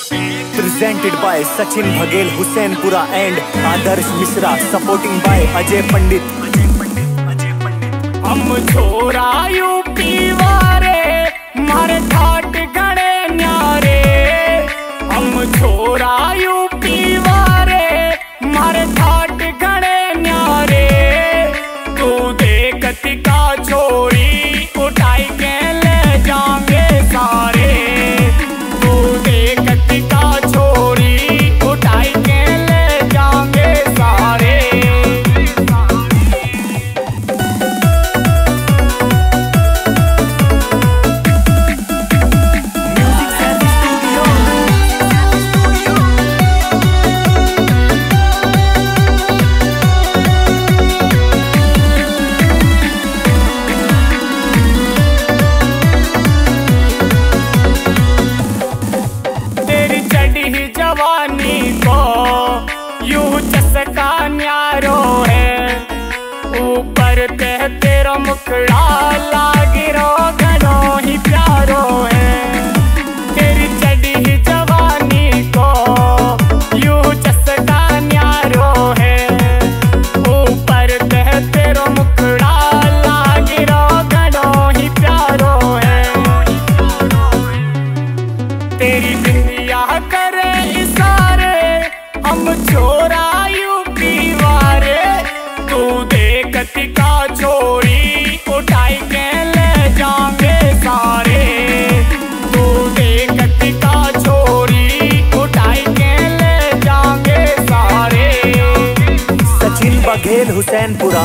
Presented by Sachin Bhagel, Husainpura and Adarsh Misra, supporting by Ajay Pandit. हम छोरा UP वारे मारे ठाट गणे न्यारे। हम छोरा यूपी वारे मारे ठाट गणे न्यारे। तू देख तिका छोरी उठाई के ले जाएंगे सारे। तू देख तिका छोरी उठाई के ले जाएंगे सारे। जवानी को यूं चसका न्यारो है। ऊपर ते तेरा मुखड़ा लागिरो घणो ही प्यारो है। तेरी चढ़ी जवानी को यूं चसका न्यारो है। ऊपर ते तेरा मुखड़ा लागिरो घणो ही प्यारो है। तेरी बिंदिया करे इशारे हम छोरा यूपी वारे। तू देख तिका छोरी उठाई के ले जाएंगे सारे। तू देख तिका छोरी उठाई के ले जाएंगे सारे। Sachin Bhagel, Husainpura.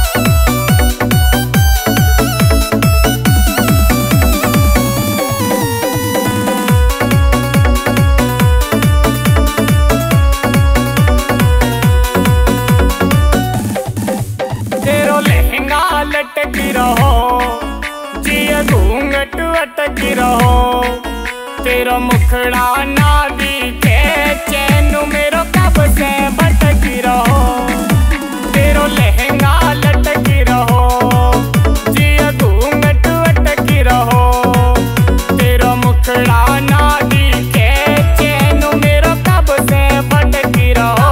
लटकी रहो जिया घूंघट अटकी रहो। तेरा मुखड़ा ना दिखे चैन मेरो कब से भटकी रहो। तेरा लहंगा लटकी रहो जिया घूंघट अटकी रहो। तेरा मुखड़ा ना दिखे चैन मेरो कब से भटकी रहो।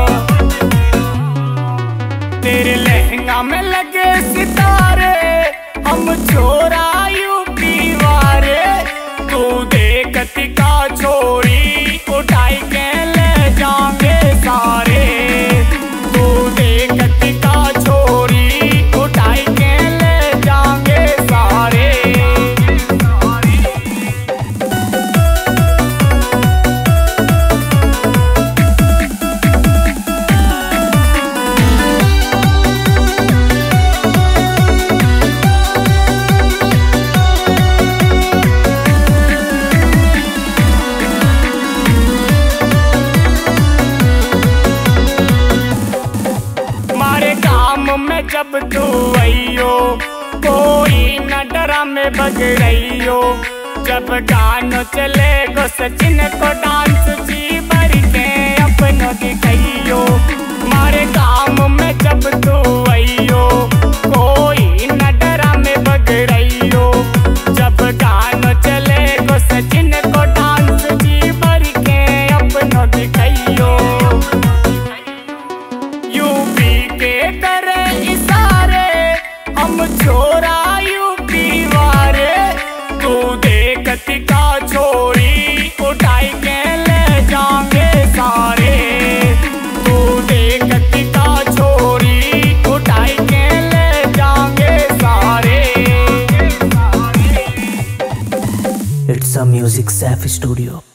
तेरे लहंगा में लगे सितारे हम छोरा यूपी वारे। तू देख तिका छोरी उठाई के ले जाएंगे सारे। तू देख तिका छोरी उठाई के ले जाएंगे सारे। में जब तू आइयो कोई न डरा में बग रहियो। जब गानो चले गो सचिन को डांस जी भर के अपनों दिखाइयो। मारे काम में जब तू आइयो कोई न डरा में बग रहियो। जब गानो चले गो सचिन को डांस जी भर के अपनों दिखाइयो। यूपी के करे इशारे हम छोरा यूपी वारे। तू देख तिका छोरी उठाई के ले जाएंगे सारे। तू देख तिका छोरी उठाई के ले जाएंगे सारे। It's a Music Safi Studio.